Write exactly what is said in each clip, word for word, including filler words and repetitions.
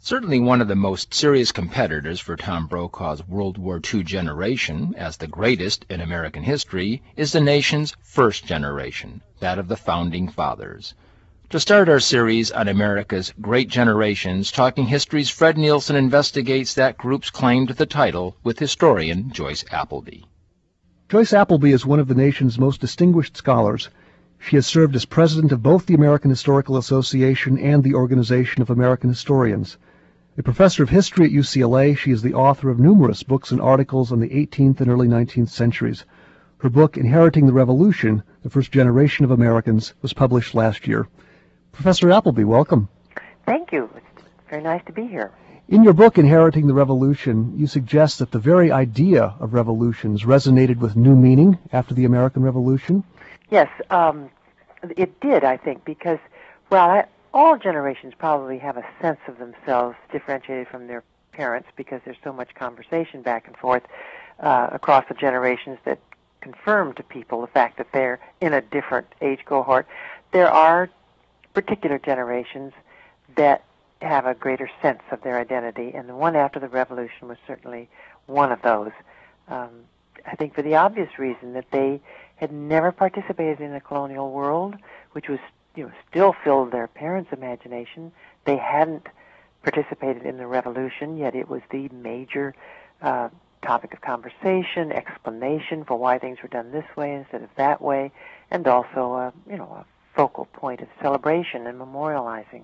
Certainly one of the most serious competitors for Tom Brokaw's World War Two generation, as the greatest in American history, is the nation's first generation, that of the Founding Fathers. To start our series on America's Great Generations, Talking History's Fred Nielsen investigates that group's claim to the title with historian Joyce Appleby. Joyce Appleby is one of the nation's most distinguished scholars. She has served as president of both the American Historical Association and the Organization of American Historians. A professor of history at U C L A, she is the author of numerous books and articles on the eighteenth and early nineteenth centuries. Her book, Inheriting the Revolution, The First Generation of Americans, was published last year. Professor Appleby, welcome. Thank you. It's very nice to be here. In your book, Inheriting the Revolution, you suggest that the very idea of revolutions resonated with new meaning after the American Revolution. Yes, um, it did, I think, because, well, I, all generations probably have a sense of themselves differentiated from their parents because there's so much conversation back and forth uh, across the generations that confirm to people the fact that they're in a different age cohort. There are particular generations that have a greater sense of their identity, and the one after the Revolution was certainly one of those. Um, I think for the obvious reason that they had never participated in the colonial world, which was, you know, still filled their parents' imagination. They hadn't participated in the Revolution, yet it was the major uh, topic of conversation, explanation for why things were done this way instead of that way, and also, uh, you know, a focal point of celebration and memorializing.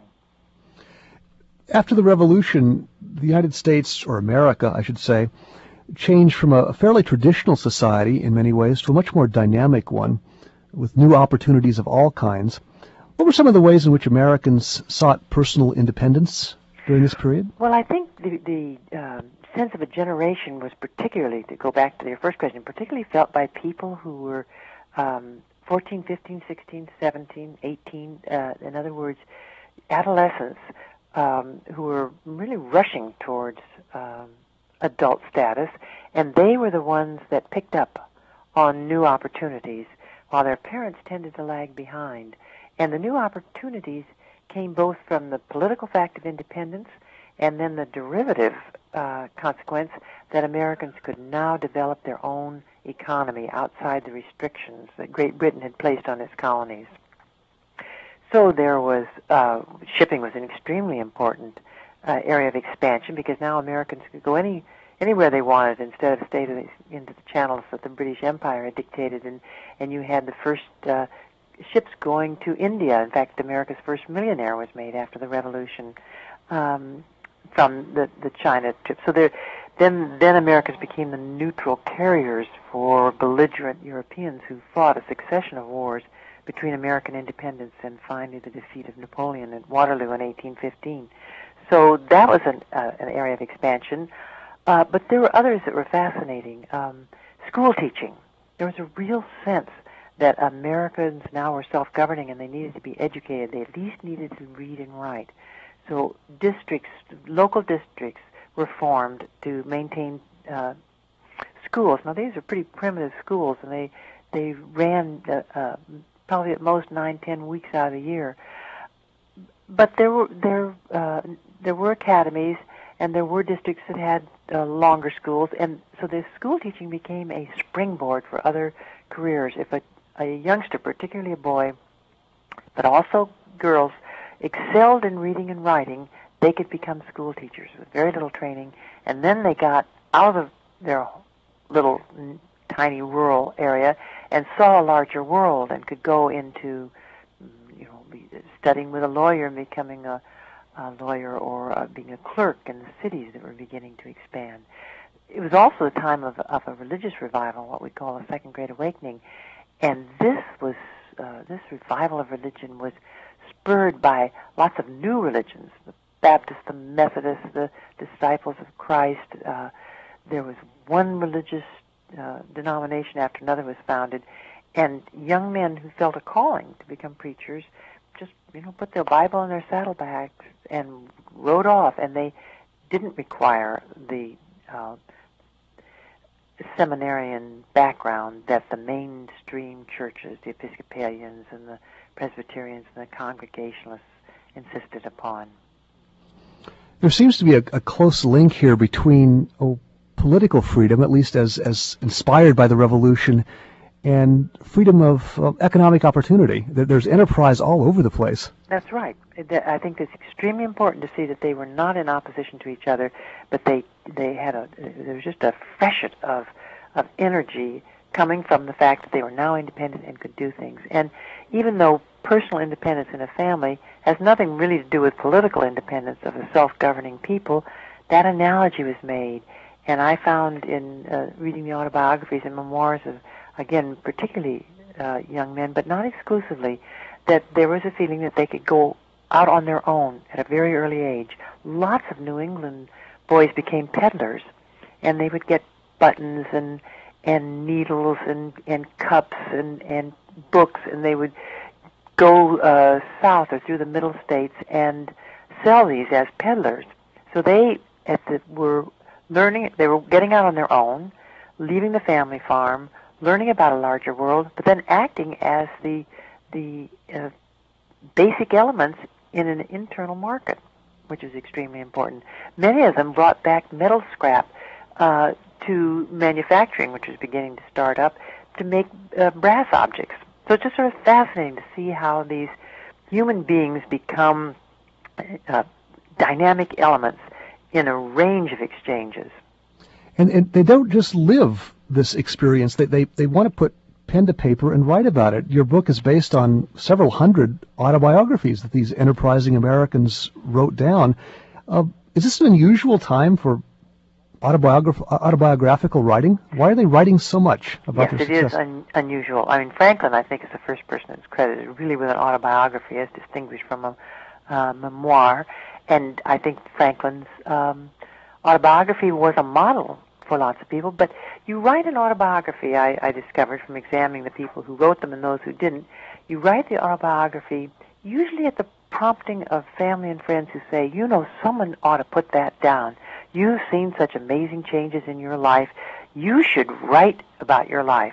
After the Revolution, the United States, or America, I should say, changed from a fairly traditional society in many ways to a much more dynamic one, with new opportunities of all kinds. What were some of the ways in which Americans sought personal independence during this period? Well, I think the, the uh, sense of a generation was particularly, to go back to your first question, particularly felt by people who were um, fourteen, fifteen, sixteen, seventeen, eighteen, uh, in other words, adolescents, um, who were really rushing towards um, adult status, and they were the ones that picked up on new opportunities, while their parents tended to lag behind. And the new opportunities came both from the political fact of independence and then the derivative uh, consequence that Americans could now develop their own economy outside the restrictions that Great Britain had placed on its colonies. So there was, uh, shipping was an extremely important uh, area of expansion because now Americans could go any anywhere they wanted instead of stay to the, into the channels that the British Empire had dictated, and, and you had the first uh, ships going to India. In fact, America's first millionaire was made after the Revolution um, from the, the China trip. So there, then, then Americans became the neutral carriers for belligerent Europeans who fought a succession of wars between American independence and finally the defeat of Napoleon at Waterloo in eighteen fifteen. So that was an, uh, an area of expansion. Uh, but there were others that were fascinating. Um, school teaching. There was a real sense that Americans now were self-governing and they needed to be educated. They at least needed to read and write. So districts, local districts were formed to maintain uh, schools. Now, these are pretty primitive schools, and they, they ran uh, uh, probably at most nine, ten weeks out of the year. But there were, there, uh, there were academies, and there were districts that had uh, longer schools, and so the school teaching became a springboard for other careers. If a, a youngster, particularly a boy, but also girls, excelled in reading and writing, they could become school teachers with very little training, and then they got out of their little tiny rural area and saw a larger world and could go into, you know, studying with a lawyer and becoming a a lawyer or uh, being a clerk in the cities that were beginning to expand. It was also a time of, of a religious revival, what we call a Second Great Awakening, and this was uh, this revival of religion was spurred by lots of new religions: the Baptists, the Methodists, the Disciples of Christ. Uh, there was one religious uh, denomination after another was founded, and young men who felt a calling to become preachers just, you know, put their Bible in their saddlebags and rode off, and they didn't require the uh, seminarian background that the mainstream churches, the Episcopalians and the Presbyterians and the Congregationalists insisted upon. There seems to be a, a close link here between oh, political freedom, at least as, as inspired by the revolution, and freedom of, of economic opportunity. There's enterprise all over the place. That's right. I think it's extremely important to see that they were not in opposition to each other, but they they had a there was just a freshet of of energy coming from the fact that they were now independent and could do things. And even though personal independence in a family has nothing really to do with political independence of a self-governing people, that analogy was made. And I found in uh, reading the autobiographies and memoirs of, again, particularly uh, young men, but not exclusively, that there was a feeling that they could go out on their own at a very early age. Lots of New England boys became peddlers, and they would get buttons and and needles and, and cups and, and books, and they would go uh, south or through the middle states and sell these as peddlers. So they at the, were learning, they were getting out on their own, leaving the family farm, learning about a larger world, but then acting as the the uh, basic elements in an internal market, which is extremely important. Many of them brought back metal scrap uh, to manufacturing, which was beginning to start up, to make uh, brass objects. So it's just sort of fascinating to see how these human beings become uh, dynamic elements in a range of exchanges. And, and they don't just live this experience. They, they, they want to put pen to paper and write about it. Your book is based on several hundred autobiographies that these enterprising Americans wrote down. Uh, is this an unusual time for autobiograph- autobiographical writing? Why are they writing so much about yes, their success? Yes, it is un- unusual. I mean, Franklin, I think, is the first person that's credited really with an autobiography as distinguished from a uh, memoir. And I think Franklin's um, autobiography was a model for lots of people. But you write an autobiography, I, I discovered from examining the people who wrote them and those who didn't, you write the autobiography usually at the prompting of family and friends who say, you know, someone ought to put that down. You've seen such amazing changes in your life. You should write about your life.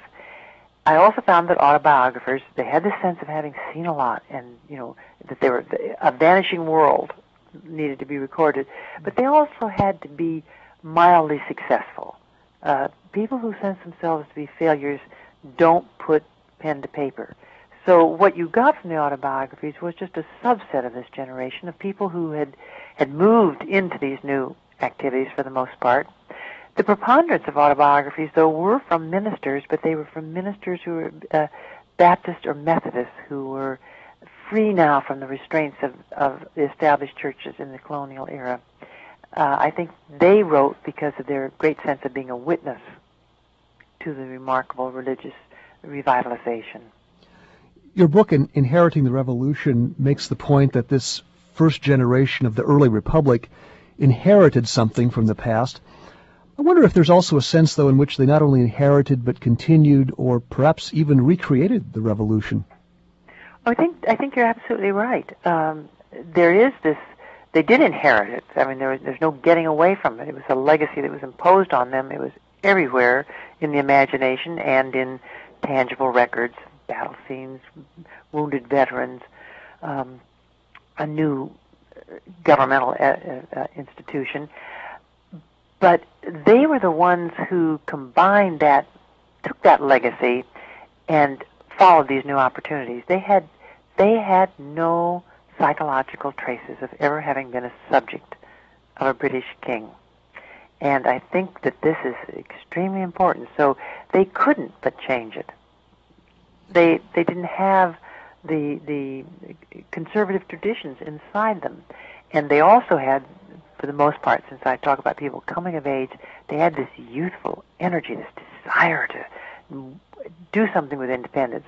I also found that autobiographers, they had this sense of having seen a lot and, you know, that they were a vanishing world needed to be recorded, but they also had to be mildly successful. Uh, people who sense themselves to be failures don't put pen to paper. So what you got from the autobiographies was just a subset of this generation of people who had, had moved into these new activities for the most part. The preponderance of autobiographies, though, were from ministers, but they were from ministers who were uh, Baptist or Methodist, who were free now from the restraints of, of the established churches in the colonial era. Uh, I think they wrote because of their great sense of being a witness to the remarkable religious revitalization. Your book, in Inheriting the Revolution, makes the point that this first generation of the early republic inherited something from the past. I wonder if there's also a sense, though, in which they not only inherited but continued or perhaps even recreated the revolution. I think I think you're absolutely right. Um, there is this. They did inherit it. I mean, there was, there's no getting away from it. It was a legacy that was imposed on them. It was everywhere in the imagination and in tangible records, battle scenes, wounded veterans, um, a new governmental uh, uh, institution. But they were the ones who combined that, took that legacy, and followed these new opportunities. They had, they had no psychological traces of ever having been a subject of a British king. And I think that this is extremely important. So they couldn't but change it. They they didn't have the the conservative traditions inside them. And they also had, for the most part, since I talk about people coming of age, they had this youthful energy, this desire to do something with independence.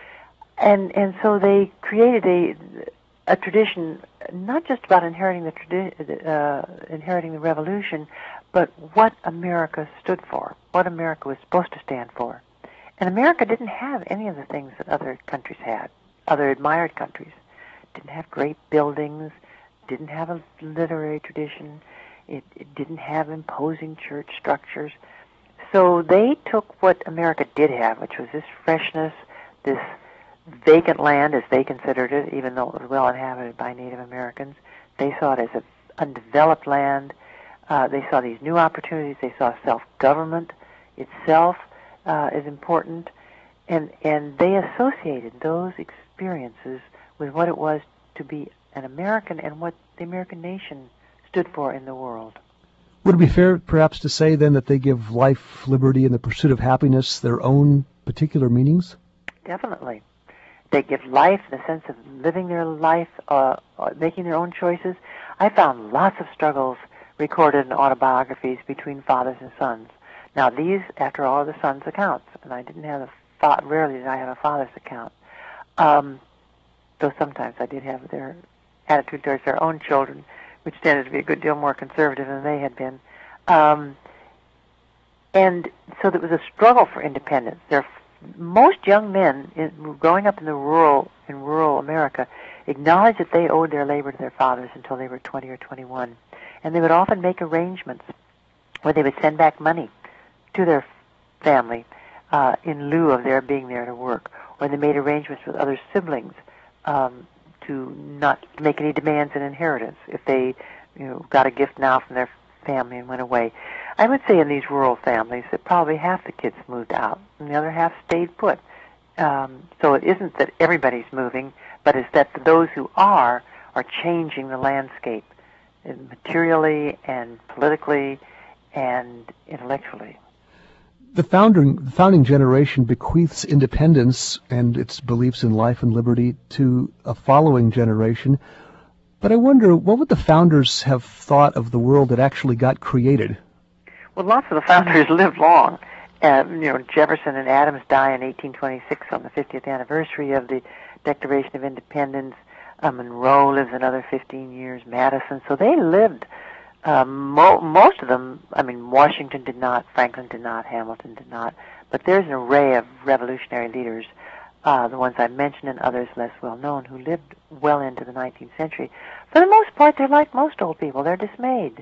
And and so they created a a tradition not just about inheriting the tradi- uh, inheriting the revolution, but what America stood for, what America was supposed to stand for. And America didn't have any of the things that other countries had, other admired countries. Didn't have great buildings, didn't have a literary tradition, it, it didn't have imposing church structures. So they took what America did have, which was this freshness, this vacant land, as they considered it, even though it was well inhabited by Native Americans. They saw it as a, undeveloped land. Uh, they saw these new opportunities. They saw self-government itself uh, is important, and and they associated those experiences with what it was to be an American and what the American nation stood for in the world. Would it be fair, perhaps, to say then that they give life, liberty, and the pursuit of happiness their own particular meanings? Definitely. They give life, the sense of living their life, uh, making their own choices. I found lots of struggles recorded in autobiographies between fathers and sons. Now, these, after all, are the sons' accounts, and I didn't have a fa- rarely did I have a father's account. Um, though sometimes I did have their attitude towards their own children, which tended to be a good deal more conservative than they had been. Um, and so there was a struggle for independence. There, most young men in, growing up in the rural in rural America acknowledged that they owed their labor to their fathers until they were twenty or twenty-one, and they would often make arrangements where they would send back money to their family uh, in lieu of their being there to work, or they made arrangements with other siblings um, to not make any demands in inheritance if they, you know, got a gift now from their family and went away. I would say in these rural families that probably half the kids moved out and the other half stayed put. Um, so it isn't that everybody's moving, but it's that those who are are changing the landscape materially and politically and intellectually. The founding, the founding generation bequeaths independence and its beliefs in life and liberty to a following generation. But I wonder, what would the founders have thought of the world that actually got created? Well, lots of the founders lived long. Uh, you know, Jefferson and Adams die in eighteen twenty-six on the fiftieth anniversary of the Declaration of Independence. Uh, Monroe lives another fifteen years, Madison. So they lived, uh, mo- most of them, I mean, Washington did not, Franklin did not, Hamilton did not, but there's an array of revolutionary leaders, uh, the ones I mentioned and others less well known, who lived well into the nineteenth century. For the most part, they're like most old people. They're dismayed.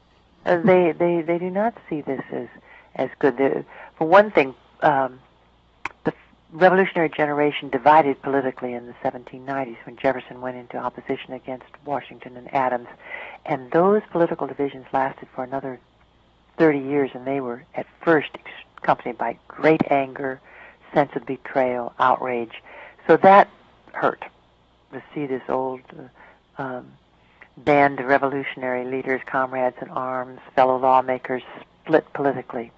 Uh, they, they, they do not see this as, as good. They're, for one thing, um, the revolutionary generation divided politically in the seventeen nineties when Jefferson went into opposition against Washington and Adams, and those political divisions lasted for another thirty years, and they were at first accompanied by great anger, sense of betrayal, outrage. So that hurt to see this old uh, um, band of revolutionary leaders, comrades in arms, fellow lawmakers split politically.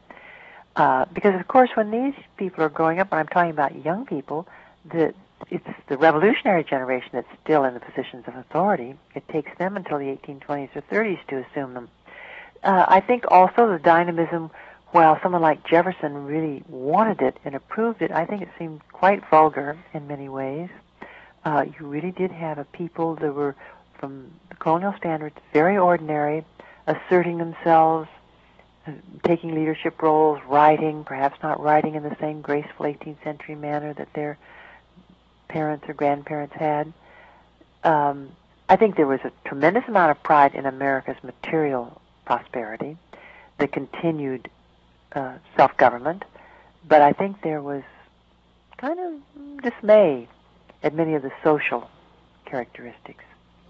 Uh, because, of course, when these people are growing up, and I'm talking about young people, the, it's the revolutionary generation that's still in the positions of authority. It takes them until the eighteen twenties or thirties to assume them. Uh, I think also the dynamism, while someone like Jefferson really wanted it and approved it, I think it seemed quite vulgar in many ways. Uh, you really did have a people that were, from the colonial standards, very ordinary, asserting themselves, taking leadership roles, writing, perhaps not writing in the same graceful eighteenth century manner that their parents or grandparents had. Um, I think there was a tremendous amount of pride in America's material prosperity, the continued uh, self-government, but I think there was kind of dismay at many of the social characteristics.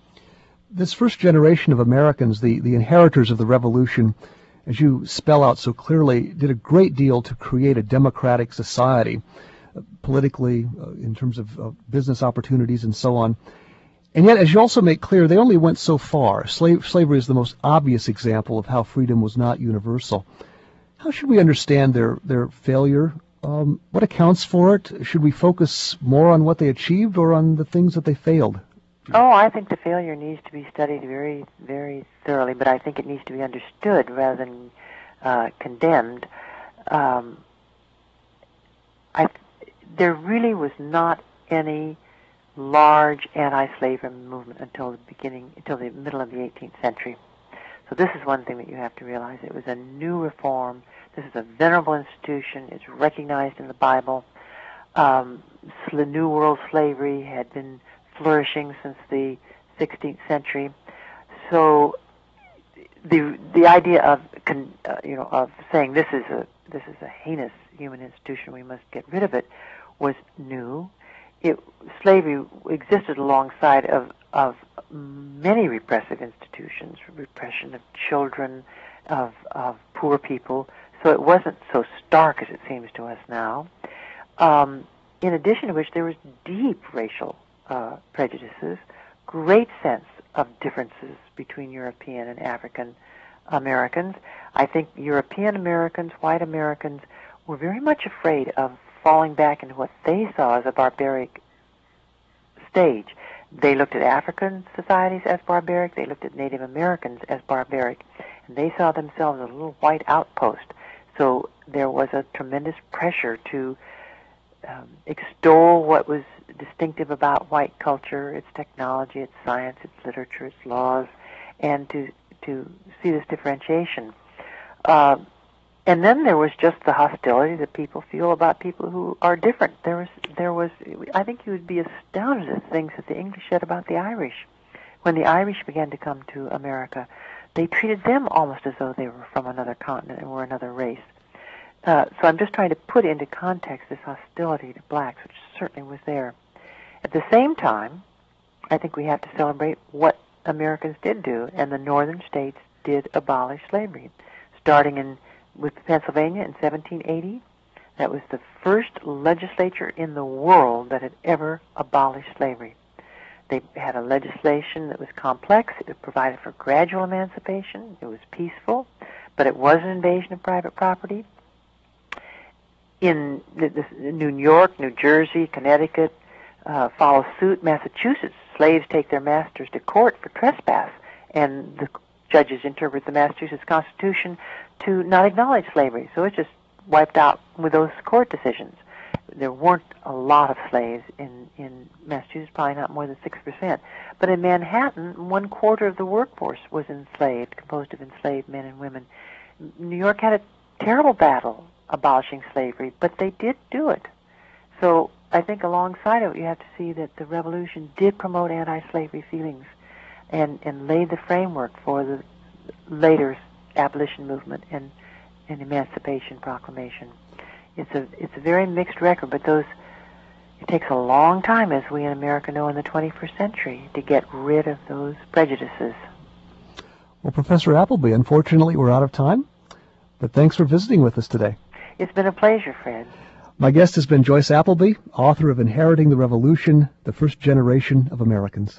This first generation of Americans, the, the inheritors of the Revolution, as you spell out so clearly, did a great deal to create a democratic society, uh, politically, uh, in terms of uh, business opportunities and so on. And yet, as you also make clear, they only went so far. Slave, slavery is the most obvious example of how freedom was not universal. How should we understand their, their failure? Um, what accounts for it? Should we focus more on what they achieved or on the things that they failed? Oh, I think the failure needs to be studied very, very thoroughly, but I think it needs to be understood rather than uh, condemned. Um, I, there really was not any large anti-slavery movement until the beginning, until the middle of the eighteenth century. So this is one thing that you have to realize. It was a new reform. This is a venerable institution. It's recognized in the Bible. Um, the New World slavery had been flourishing since the sixteenth century. So the the idea of uh, you know of saying this is a this is a heinous human institution, we must get rid of it, was new. it, slavery existed alongside of, of many repressive institutions, repression of children, of, of poor people, so it wasn't so stark as it seems to us now. Um, in addition to which, there was deep racial uh, prejudices, great sense of differences between European and African Americans. I think European Americans, white Americans, were very much afraid of falling back into what they saw as a barbaric stage. They looked at African societies as barbaric, they looked at Native Americans as barbaric, and they saw themselves as a little white outpost. So there was a tremendous pressure to um, extol what was distinctive about white culture, its technology, its science, its literature, its laws, and to to see this differentiation. Uh, and then there was just the hostility that people feel about people who are different. There was, there was. I think you would be astounded at things that the English said about the Irish. When the Irish began to come to America, they treated them almost as though they were from another continent and were another race. Uh, so I'm just trying to put into context this hostility to blacks, which certainly was there. At the same time, I think we have to celebrate what Americans did do, and the northern states did abolish slavery. Starting in with Pennsylvania in seventeen eighty, that was the first legislature in the world that had ever abolished slavery. They had a legislation that was complex. It provided for gradual emancipation. It was peaceful, but it was an invasion of private property. In New York, New Jersey, Connecticut uh, follow suit. Massachusetts, slaves take their masters to court for trespass, and the judges interpret the Massachusetts Constitution to not acknowledge slavery. So it's just wiped out with those court decisions. There weren't a lot of slaves in, in Massachusetts, probably not more than six percent. But in Manhattan, one quarter of the workforce was enslaved, composed of enslaved men and women. New York had a terrible battle abolishing slavery, but they did do it. So I think alongside of it, you have to see that the revolution did promote anti-slavery feelings and, and laid the framework for the later abolition movement and, and Emancipation Proclamation. It's a it's a very mixed record, but those it takes a long time, as we in America know, in the twenty-first century, to get rid of those prejudices. Well, Professor Appleby, unfortunately we're out of time, but thanks for visiting with us today. It's been a pleasure, Fred. My guest has been Joyce Appleby, author of Inheriting the Revolution, the First Generation of Americans.